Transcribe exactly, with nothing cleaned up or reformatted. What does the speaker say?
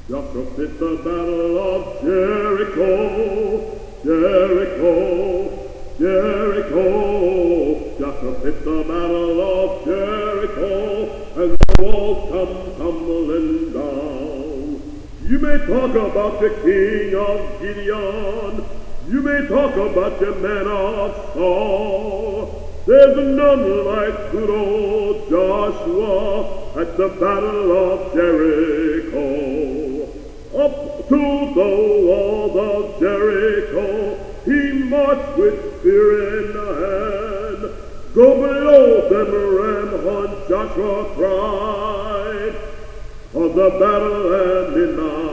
Joshua fit the battle of Jericho, Jericho, Jericho. Joshua fit the battle of Jericho, and the walls come tumbling down. You may talk about the king of Gideon, you may talk about the men of Saul. There's none like good old Joshua at the battle of Jericho. Up to the walls of Jericho he marched with spear in hand. Go below them, Ramhorn, Joshua cried, for the battle ended now.